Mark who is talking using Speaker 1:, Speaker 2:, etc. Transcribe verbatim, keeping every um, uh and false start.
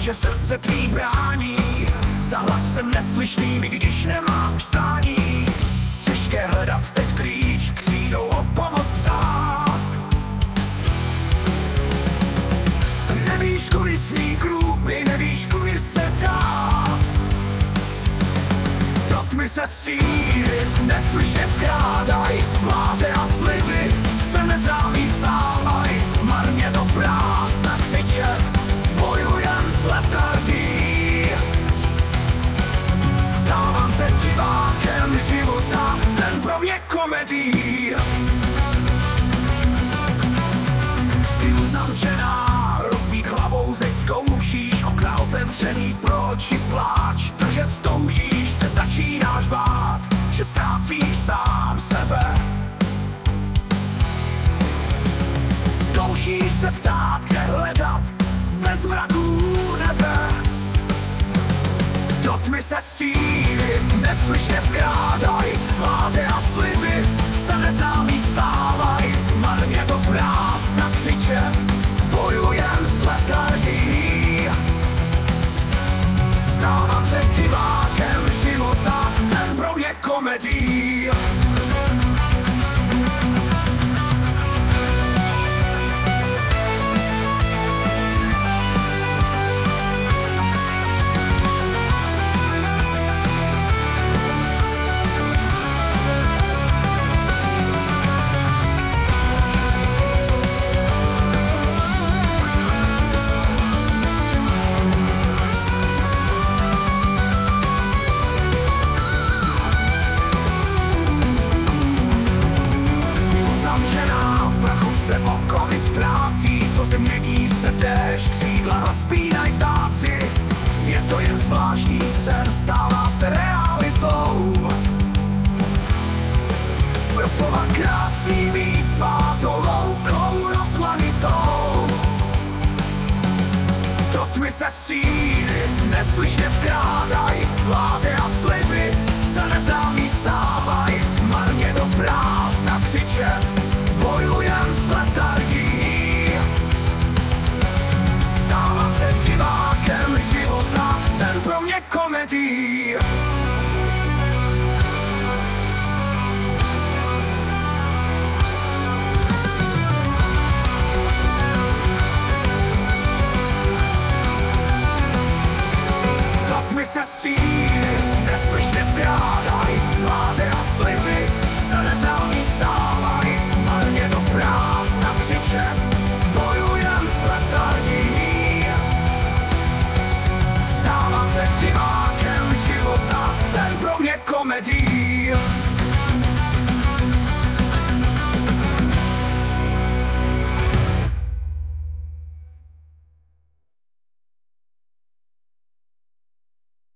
Speaker 1: že srdce tvý brání, za hlasem neslyšným, i když nemám stání. Těžké hledat teď klíč, křídou o pomoc psát. Nevíš, kudy sní krůpy, nevíš, kudy se dát. Do tmy se střílit, neslyšně vkrádaj, tváře a sliby se nezamístávaj. Marně do prázdna křičet, bojujem s letargií. Stávám se divákem života, ten pro mě komedii. Jsi uzavřená, rozbít hlavou zeď zkoušíš, okna otevřený, proč i pláč, držet toužíš, se začínáš bát, že ztrácíš sám sebe. Zkoušíš se ptát, kde hledat, bez mraků nebe. Do tmy se střílit, neslyšně vkrádaj, tváře a sliby se nezamístávaj. Marně do prázdna křičet, bojujem s letargií. Stávám se divákem života, ten pro mě komedii. Se okovy ztrácí, slzy mění se déšť, křídla rozpínají ptáci. Je to jen zvláštní sen, stává se realitou. Byl slova krásný být svátou loukou rozmanitou. Do tmy se střílit, neslyšně vkrádaj, tváře a sliby se nezamístávaj. Marně do prázdna křičet, bojujem s letargií. Stávám se divákem života, ten pro mě komedii. Do tmy se střílit, neslyšně vkrádaj, tváře a sliby se nezamístávaj. Marně do prázdna křičet, bojujem s letargií. Stávám se divákem života, ten pro mě komedii.